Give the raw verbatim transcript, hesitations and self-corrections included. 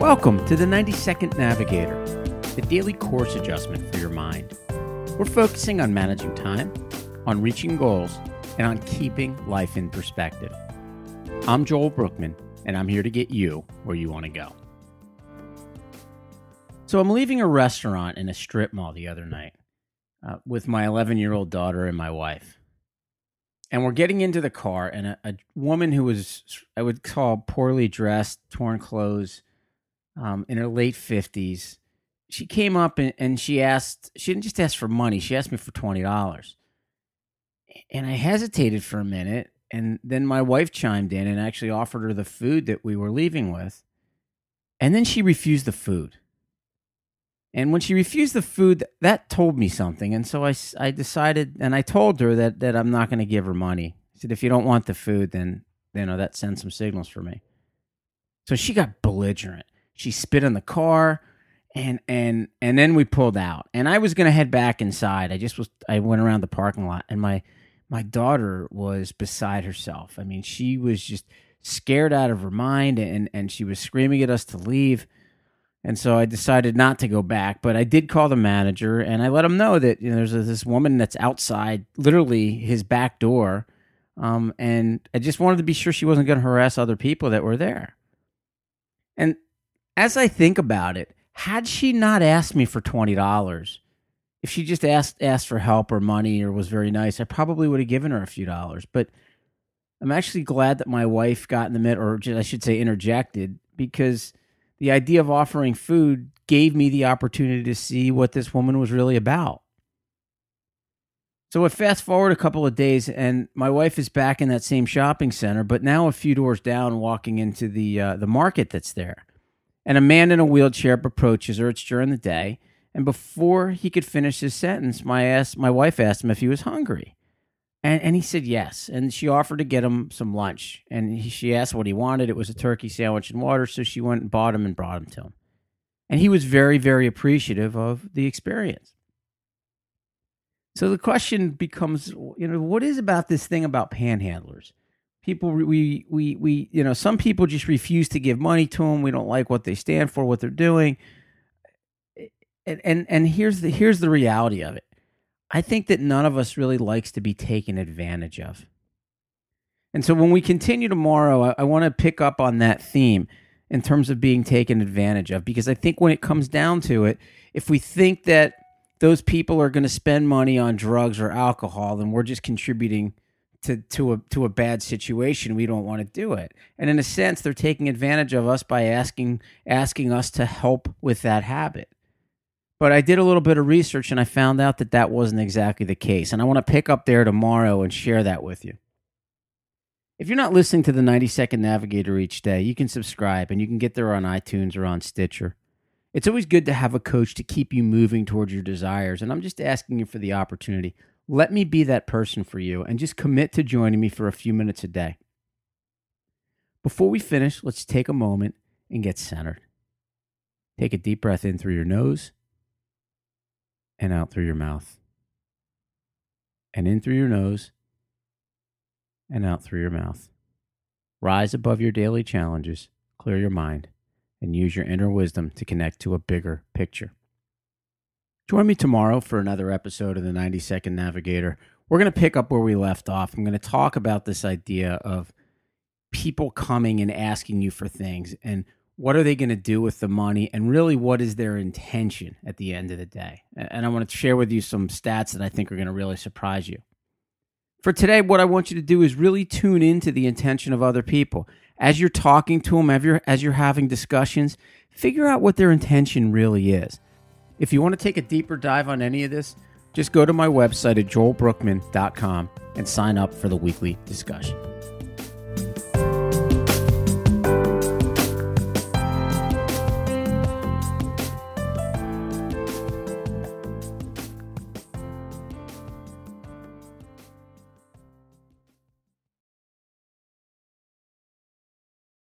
Welcome to the ninety second Navigator, the daily course adjustment for your mind. We're focusing on managing time, on reaching goals, and on keeping life in perspective. I'm Joel Brookman, and I'm here to get you where you want to go. So I'm leaving a restaurant in a strip mall the other night uh, with my eleven-year-old daughter and my wife. And we're getting into the car, and a, a woman who was, I would call poorly dressed, torn clothes, um, in her late fifties, she came up and, and she asked, she didn't just ask for money, she asked me for twenty dollars. And I hesitated for a minute, and then my wife chimed in and actually offered her the food that we were leaving with. And then she refused the food. And when she refused the food, that told me something. And so I, I decided, and I told her that, that I'm not going to give her money. I said, if you don't want the food, then, you know, that sends some signals for me. So she got belligerent. She spit in the car, and and and then we pulled out. And I was going to head back inside. I just was, I went around the parking lot, and my, my daughter was beside herself. I mean, she was just scared out of her mind, and, and she was screaming at us to leave. And so I decided not to go back, but I did call the manager, and I let him know that, you know, there's this woman that's outside, literally his back door, um, and I just wanted to be sure she wasn't going to harass other people that were there. And as I think about it, had she not asked me for twenty dollars, if she just asked asked for help or money or was very nice, I probably would have given her a few dollars. But I'm actually glad that my wife got in the middle, or I should say interjected, because the idea of offering food gave me the opportunity to see what this woman was really about. So I fast forward a couple of days, and my wife is back in that same shopping center, but now a few doors down, walking into the uh, the market that's there. And a man in a wheelchair approaches her. It's during the day. And before he could finish his sentence, my asked, my wife asked him if he was hungry. And, and he said yes. And she offered to get him some lunch. And he, she asked what he wanted. It was a turkey sandwich and water. So she went and bought him and brought him to him. And he was very, very appreciative of the experience. So the question becomes, you know, what is about this thing about panhandlers? People, we, we, we, you know, some people just refuse to give money to them. We don't like what they stand for, what they're doing. And, and, and here's the, here's the reality of it. I think that none of us really likes to be taken advantage of. And so when we continue tomorrow, I, I want to pick up on that theme in terms of being taken advantage of, because I think when it comes down to it, if we think that those people are going to spend money on drugs or alcohol, then we're just contributing to to a to a bad situation. We don't want to do it. And in a sense, they're taking advantage of us by asking asking us to help with that habit. But I did a little bit of research, and I found out that that wasn't exactly the case. And I want to pick up there tomorrow and share that with you. If you're not listening to the ninety second Navigator each day, you can subscribe, and you can get there on iTunes or on Stitcher. It's always good to have a coach to keep you moving towards your desires, and I'm just asking you for the opportunity. Let me be that person for you, and just commit to joining me for a few minutes a day. Before we finish, let's take a moment and get centered. Take a deep breath in through your nose and out through your mouth. And in through your nose and out through your mouth. Rise above your daily challenges, clear your mind, and use your inner wisdom to connect to a bigger picture. Join me tomorrow for another episode of the ninety second Navigator. We're going to pick up where we left off. I'm going to talk about this idea of people coming and asking you for things, and what are they going to do with the money, and really what is their intention at the end of the day. And I want to share with you some stats that I think are going to really surprise you. For today, what I want you to do is really tune into the intention of other people. As you're talking to them, as you're, as you're having discussions, figure out what their intention really is. If you want to take a deeper dive on any of this, just go to my website at joel brookman dot com and sign up for the weekly discussion.